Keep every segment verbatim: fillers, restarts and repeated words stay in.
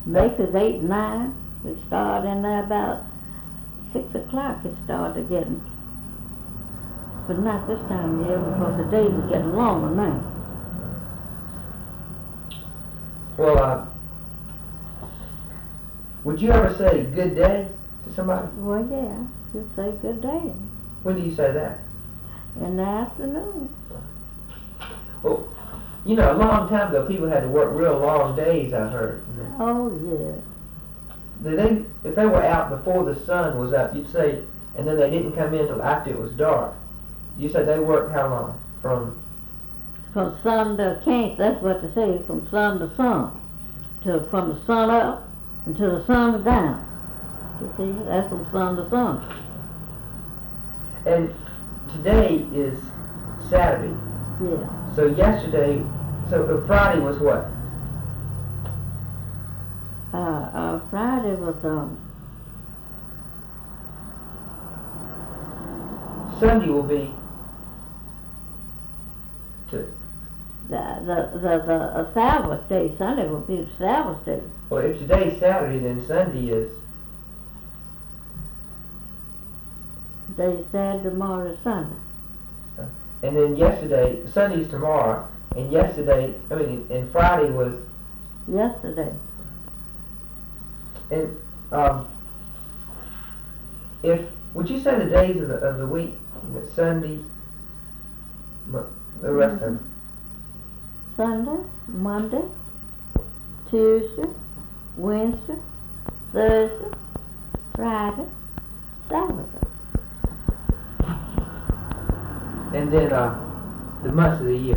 Makers eight, nine. We started in there about six o'clock. It started getting, but not this time of year because the days are getting longer now. Well, uh, would you ever say good day to somebody? Well, yeah, you say good day When do you say that? in the afternoon. Well, you know, a long time ago, people had to work real long days, I've heard. Oh, yeah. Did they, if they were out before the sun was up, you'd say, and then they didn't come in until after it was dark. You said they worked how long? From From sun to can't, that's what they say, from sun to sun. To, from the sun up until the sun's down. You see, that's from sun to sun. And today is Saturday. Yeah. So yesterday, so uh, Friday was what? Uh, uh, Friday was, um, Sunday will be to, the, the, the, the uh, Sabbath day. Sunday will be the Sabbath day. well, if today's Saturday, then Sunday is, Day Saturday, tomorrow, Sunday. and then yesterday, Sunday's tomorrow, and yesterday, I mean, and Friday was, Yesterday. and, um, if, would you say the days of the, of the week, Sunday, Mo- the rest of them? Sunday, Monday, Tuesday, Wednesday, Thursday, Friday, Saturday. And then, uh, the months of the year.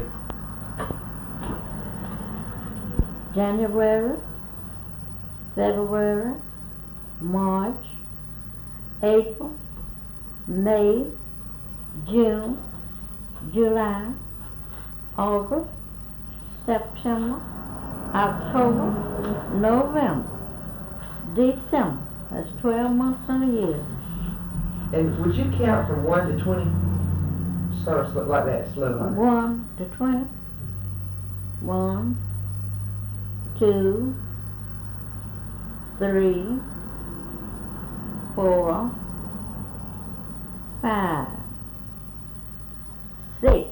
January, February, March, April, May, June, July, August, September, October, November, December. That's twelve months in a year. And would you count from one to twenty? Sort of sl- like that, slow like that. One to twenty. One, two, three, four, five, six,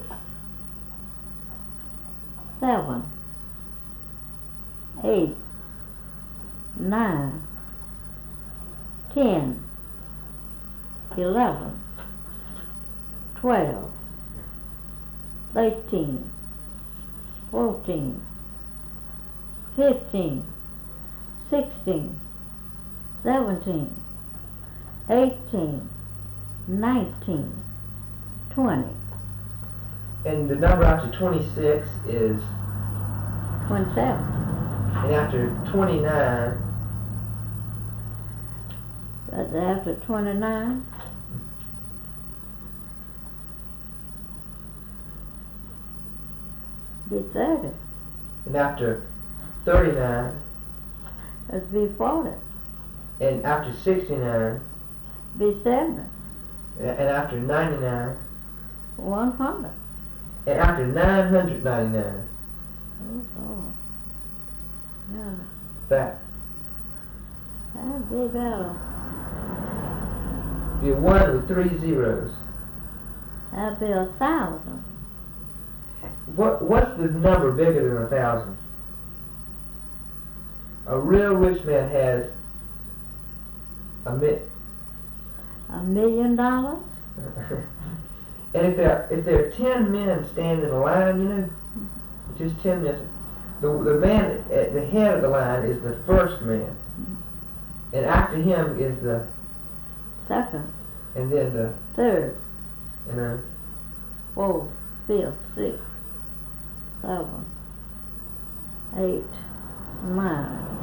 seven, eight, nine, ten, eleven, twelve, thirteen, fourteen, fifteen, sixteen, seventeen, eighteen, nineteen, twenty, And the number after twenty-six is, twenty-seven. and after twenty-nine, That's after twenty-nine. Be thirty. and after thirty-nine, That'd be forty. and after sixty-nine, Be seventy. and and after ninety-nine, One hundred. and after nine hundred ninety-nine. Oh, Lord. Yeah. That That'd be better. be a one with three zeros. That'd be a thousand. What what's the number bigger than a thousand? A real rich man has a mi- A million dollars? and if there if there are ten men standing in a line, you know, just ten men. The the man at the head of the line is the first man, and after him is the Second, and then the third, you know fourth, fifth, sixth, seven, eight, nine,